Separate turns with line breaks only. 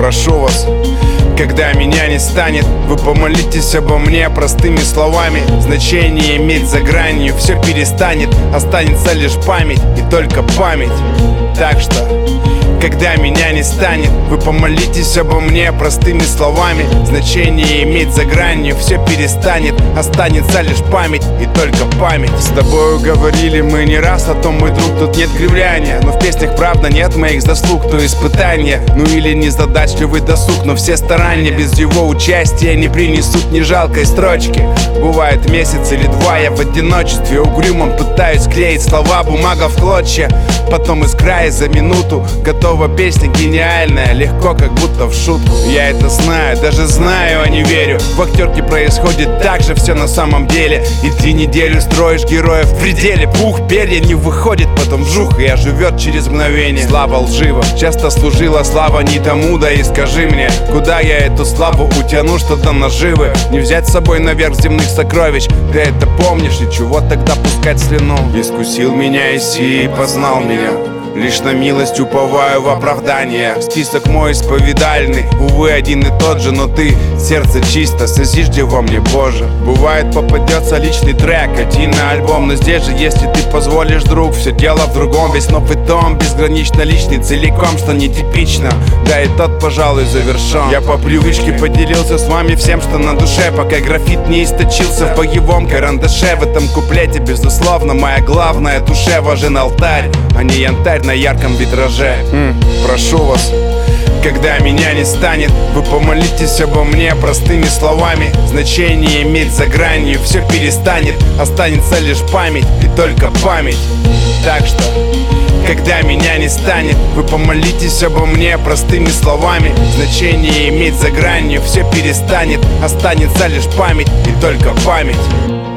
прошу вас, когда меня не станет, вы помолитесь обо мне простыми словами. Значение иметь за гранью все перестанет, останется лишь память и только память. Так что, когда меня не станет, вы помолитесь обо мне простыми словами. Значение иметь за гранью все перестанет, останется лишь память и только память. С тобою говорили мы не раз о том, мой друг, тут нет кривляния. Но в песнях правда нет моих заслуг, то испытания. Ну или незадачливый досуг, но все старания без его участия не принесут ни жалкой строчки. Бывает месяц или два я в одиночестве угрюмом пытаюсь клеить слова, бумага в клочья. Потом из края за минуту готова песня гениальная, легко, как будто в шутку. Я это знаю, даже знаю, а не верю. В актерке происходит так же все на самом деле. И ты неделю строишь героя в пределе. Пух, перья не выходит, потом вжух, и оживет через мгновение. Слава лжива, часто служила слава не тому, да и скажи мне, куда я эту славу утяну, что-то наживы. Не взять с собой наверх земных сокровищ, ты это помнишь, и чего тогда пускать слюну? Искусил меня Иси и познал меня, лишь на милость уповаю в оправдание. Список мой исповедальный, увы, один и тот же, но ты, сердце чисто, созижди во мне, Боже. Бывает попадется личный трек, один на альбом, но здесь же, если ты позволишь, друг, все дело в другом. Весь новый том безгранично личный, целиком, что нетипично, да и тот, пожалуй, завершен. Я по привычке поделился с вами всем, что на душе, пока графит не источился в боевом карандаше. В этом куплете, безусловно, моя главная душе важен алтарь, а не янтарь на ярком витраже. Прошу вас, когда меня не станет, вы помолитесь обо мне простыми словами. Значение иметь за гранью все перестанет, останется лишь память и только память. Так что, когда меня не станет, вы помолитесь обо мне простыми словами. Значение иметь за гранью все перестанет, останется лишь память и только память.